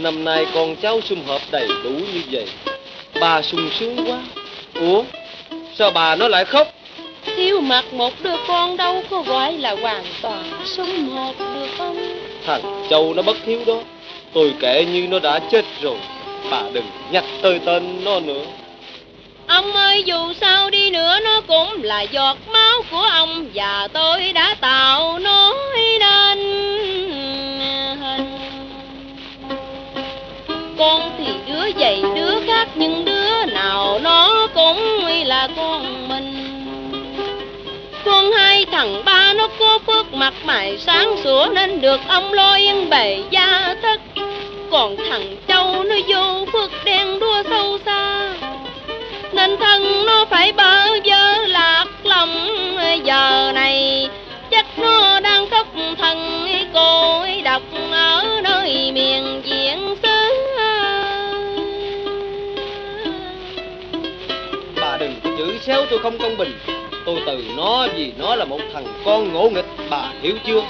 Năm nay con cháu sum họp đầy đủ như vậy, bà sung sướng quá. Ủa, sao bà nó lại khóc? Thiếu mặt một đứa con đâu có gọi là hoàn toàn sum họp được không? Thằng Châu nó bất hiếu đó, tôi kể như nó đã chết rồi, bà đừng nhắc tới tên nó nữa. Ông ơi, dù sao đi nữa nó cũng là giọt máu của ông, và tôi đã tạo nó nên hình. Con thì đứa vậy đứa khác, nhưng đứa nào nó cũng là con mình. Con hai thằng ba nó có phước mặt mày sáng sủa, nên được ông lo yên bề gia thất. Còn thằng Châu nó vô phước đen đua sâu xa, nên thân nó phải bơ vơ lạc lòng. Giờ này chắc nó đang khóc thần cô độc ở nơi miền Diễn xứ. Bà đừng chửi xéo tôi không công bình. Tôi từ nó vì nó là một thằng con ngỗ nghịch, bà hiểu chưa?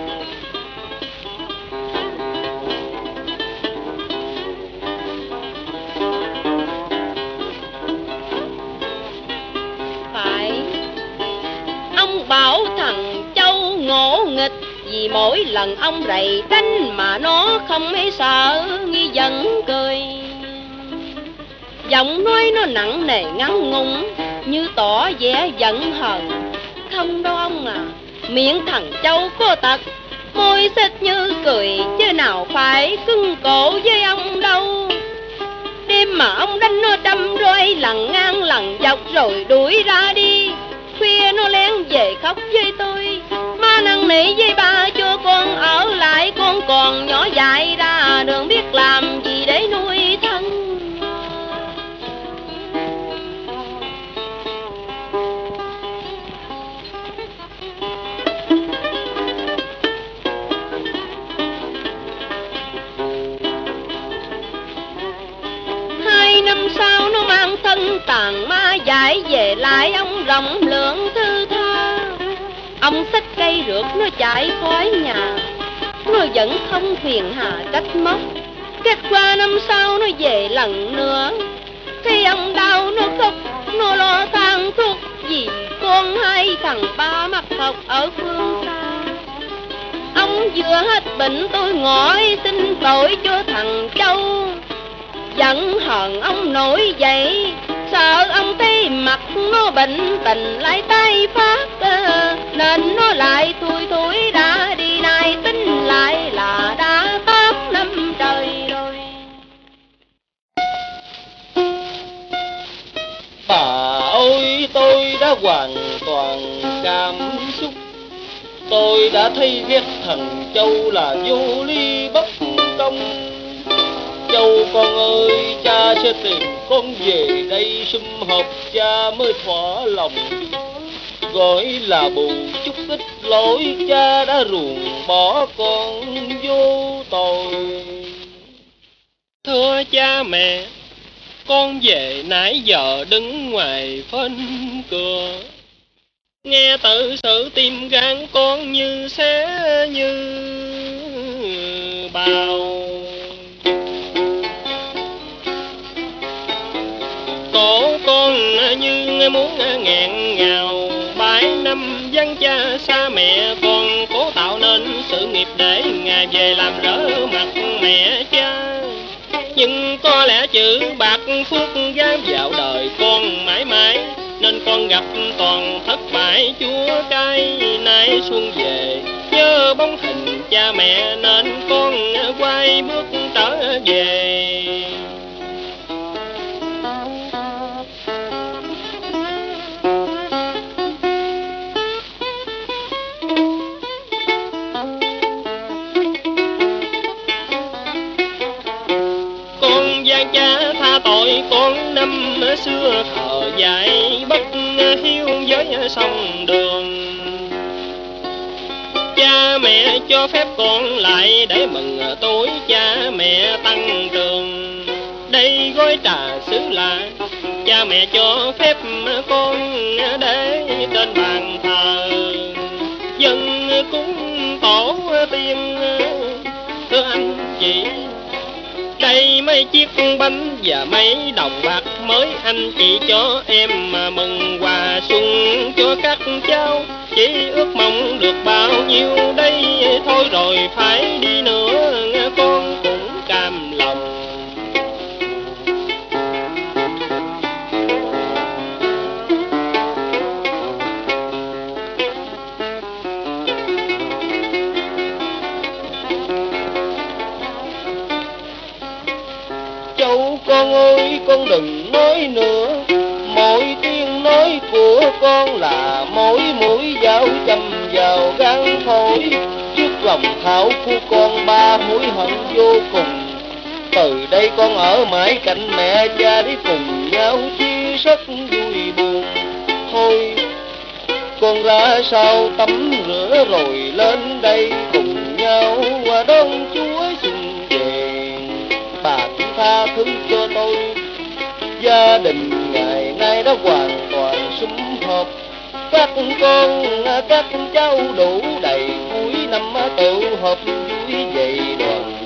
Phải, ông bảo thằng Châu ngỗ nghịch vì mỗi lần ông rầy đánh mà nó không hay sợ, nghi vẫn cười. Giọng nói nó nặng nề ngắn ngùng, như tỏ vẻ giận hờn. Không đâu ông à, miệng thằng Châu có tật, môi xích như cười, chứ nào phải cưng cổ với ông đâu. Đêm mà ông đánh nó đâm roi lần ngang lần dọc rồi đuổi ra đi. Khuya nó lén về khóc với tôi, má năn nỉ với ba cho con ở lại, con còn nhỏ dại ra đường biết làm gì để nuôi thân. Năm sau nó mang thân tàn ma giải về lại, ông rộng lượng thư tha. Ông xách cây rượt nó chạy khỏi nhà, nó vẫn không phiền hà trách móc. Kết qua năm sau nó về lần nữa, khi ông đau nó khóc, nó lo than thuốc vì con hai thằng ba mắc học ở phương xa. Ông vừa hết bệnh tôi ngỏi xin tội cho thằng Châu. Giận hờn ông nổi dậy, sợ ông thấy mặt nó bệnh tình lại tái phát, nên nó lại thui đã đi, nay tính lại là đã 8 năm trời rồi. Bà ơi, tôi đã hoàn toàn cảm xúc. Tôi đã thấy ghét thằng Châu là vô lý bất công. Châu con ơi, cha sẽ tìm con về đây sum họp, cha mới thỏa lòng. Gọi là bù chút ít lỗi, cha đã ruồng bỏ con vô tội. Thưa cha mẹ, con về nãy giờ đứng ngoài phên cửa, nghe tự sự tim gan con như xé như bao. Cổ con như muốn nghẹn ngào, 7 năm vắng cha xa mẹ, con cố tạo nên sự nghiệp để ngày về làm rỡ mặt mẹ cha. Nhưng có lẽ chữ bạc phước gán vào đời con mãi mãi, nên con gặp toàn thất bại chúa cay. Nay xuân về nhớ bóng hình cha mẹ, nên con quay bước trở về. Cha tha tội con năm xưa thờ dại bất hiếu với sông đường. Cha mẹ cho phép con lại để mừng tối cha mẹ tăng trường. Đây gói trà xứ lạ, cha mẹ cho phép con để trên bàn thờ. Dân cúng tổ tiên, thưa anh chị, lấy chiếc bánh và mấy đồng bạc mới anh chị cho em mà mừng quà xuân cho các cháu. Chỉ ước mong được bao nhiêu đây thôi rồi phải đi nữa, con cũng cam lòng. Châu con ơi con đừng nói nữa, mỗi tiếng nói của con là mỗi mũi dao châm vào gan thôi. Trước lòng thảo của con ba hối hận vô cùng, từ đây con ở mãi cạnh mẹ cha để cùng nhau chia rất vui buồn. Thôi con ra sau tắm rửa rồi lên đây cùng nhau qua đón Chúa xuân về. Bà cũng tha thứ cho tôi, gia đình ngày nay đã hoàn toàn sum họp. Các con các cháu đủ đầy, cuối năm tụ họp vui về đoàn.